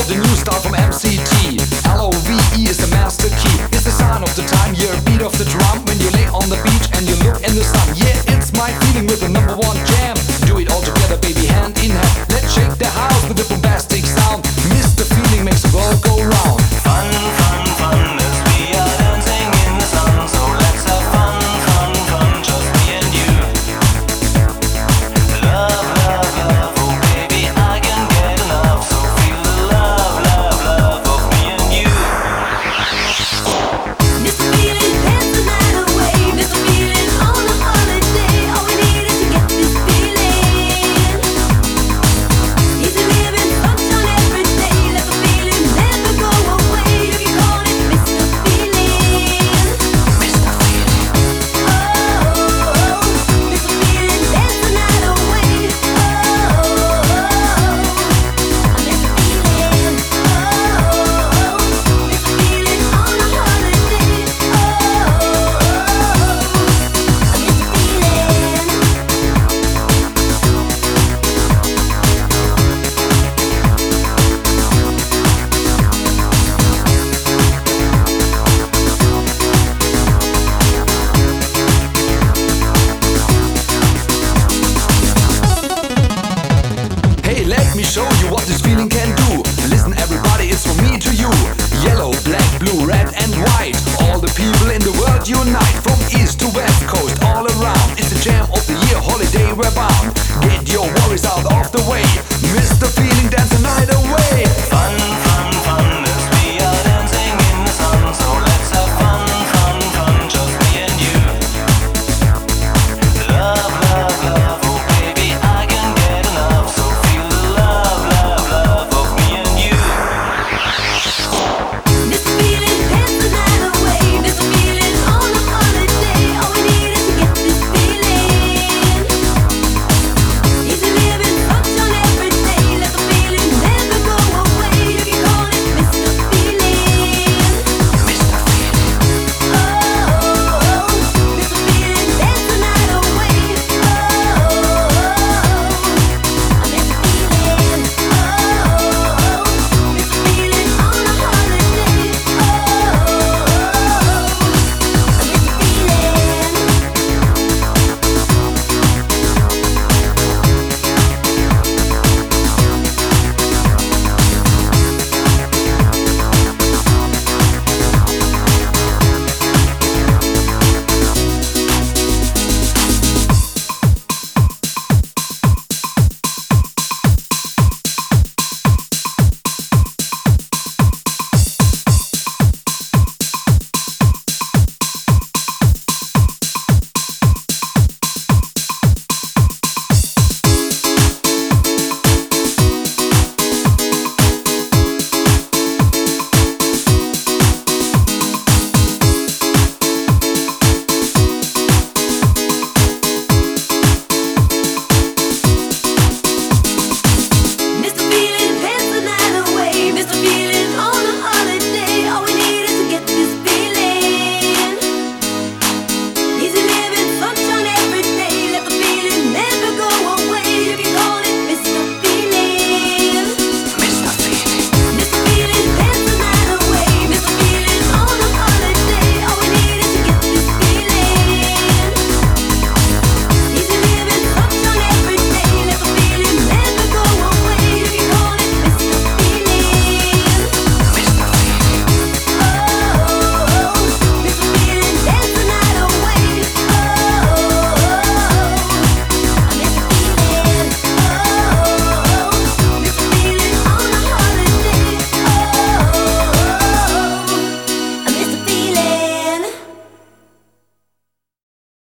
the new style from MCT. LOVE is the master key. It's the sign of the time, yeah, beat of the drum. When you lay on the beach and you look in the sun. Yeah, it's my feeling with the number one jam. Do it all together, baby, hand in hand. Let's shake the house with a bombastic sound. Miss the feeling, makes the world go round. Fun, fun, fun, as we are dancing in the sun. So let's have fun, fun, fun, just me and you. Love, love, love, oh baby, I can get enough. So feel the love, love, love of me and you. Miss the feeling, dance the night away. Miss the feeling on a holiday. All we need is to get this feeling. Easy living, sunshine every day. Let the feeling never go away. You can call it Mr. Feeling. Mr. Feeling. Oh, Mr. Feeling, dance the night away. Mr. Feeling. Mr. Feeling on a holiday. Hey, let me show you what this feeling can do. Listen everybody, it's from me to you. Yellow, black, blue, red and white. All the people in the world unite. From east to west coast, all around. It's the jam of the year, holiday we're bound. Get your worries out of the